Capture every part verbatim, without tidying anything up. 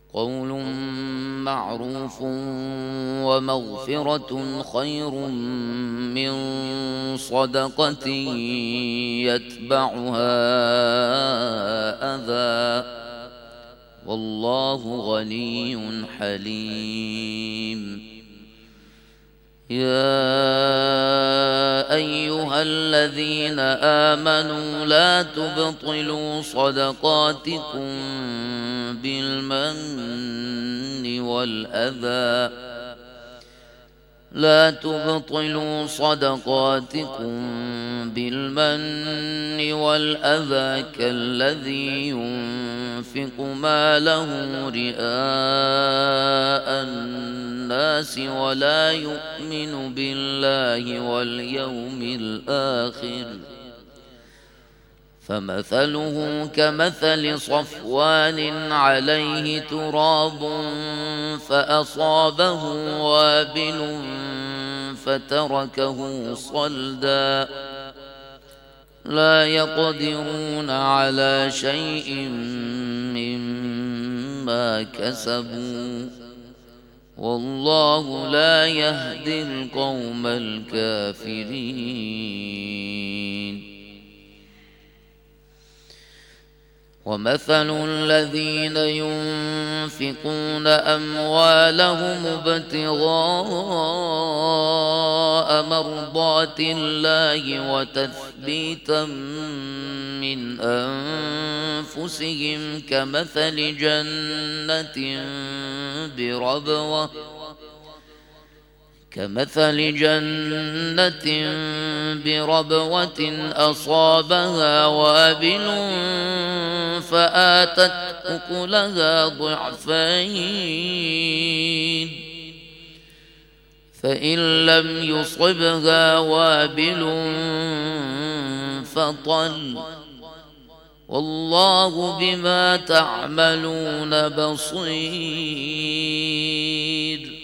قول معروف ومغفرة خير من صدقة يتبعها أذى، والله غني حليم. يا أيها الذين آمنوا لا تبطلوا صدقاتكم بالمن والأذى لا تبطلوا صدقاتكم بالمن والأذى كالذي ينفق ماله رئاء الناس ولا يؤمن بالله واليوم الآخر، فمثله كمثل صفوان عليه تراب فأصابه وابل فتركه صلدا، لا يقدرون على شيء مما كسبوا، والله لا يهدي القوم الكافرين. ومثل الذين ينفقون أموالهم ابتغاء مرضات الله وتثبيتا من أنفسهم كمثل جنة بربوة كمثل جنة بربوة أصابها وابل فآتت أكلها ضعفين، فإن لم يصبها وابل فطل، والله بما تعملون بصير.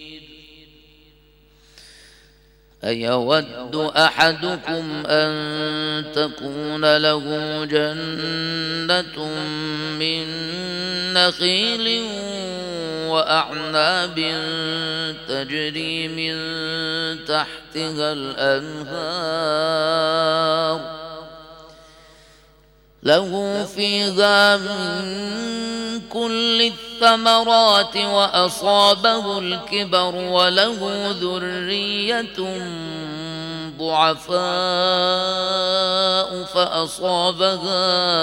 أيود أحدكم أن تكون له جنة من نخيل وأعناب تجري من تحتها الأنهار له فيها من كل الثمرات وأصابه الكبر وله ذرية ضعفاء فأصابها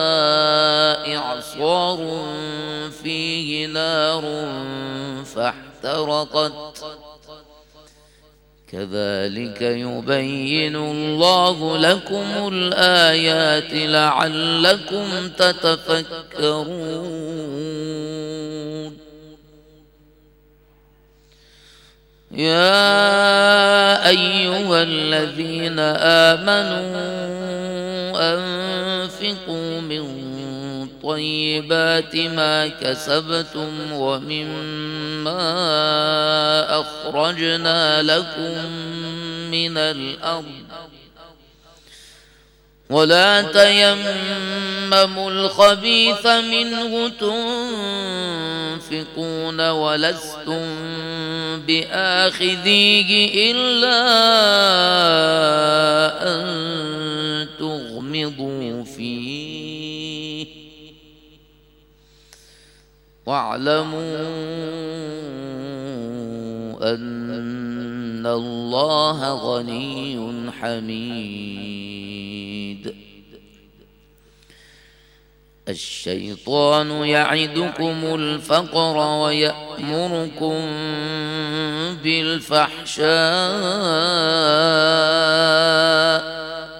إعصار فيه نار فاحترقت، كذلك يبين الله لكم الآيات لعلكم تتفكرون. يا أيها الذين آمنوا أنفقوا من طيبات ما كسبتم ومما أخرجنا لكم من الأرض ولا تيمموا الخبيث منه تنفقون ولستم بآخذيه إلا أن تغمضوا فيه، واعلموا أن الله غني حميد. الشيطان يعدكم الفقر ويأمركم بالفحشاء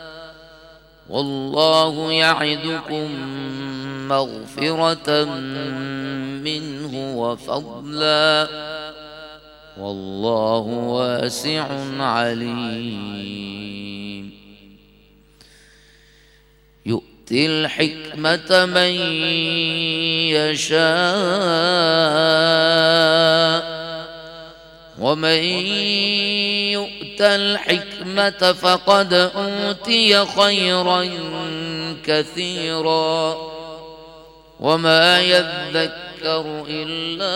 والله يعدكم مغفرة منه وفضلا، والله واسع عليم. يؤتي الحكمة من يشاء ومن يؤت الحكمة فقد أوتي خيرا كثيرا وما يذكر يذكر إلا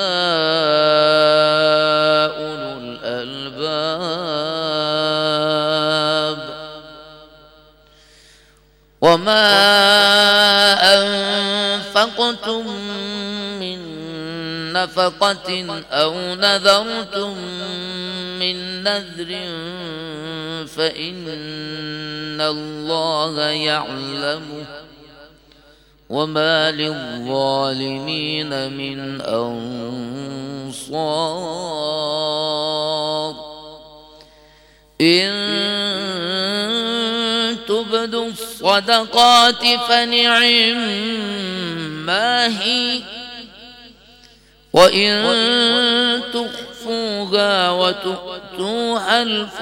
أولو الألباب وما أنفقتم من نفقة أو نذرتم من نذر فإن الله يعلمه وما للظالمين من أنصار إن تبدوا الصدقات فنعما هي وإن تخفوها وتؤتوها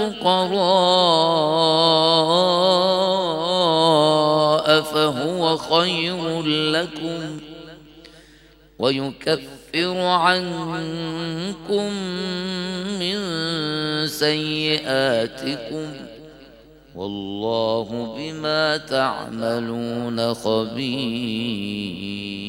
الفقراء فهو خير لكم ويكفر عنكم من سيئاتكم والله بما تعملون خبير.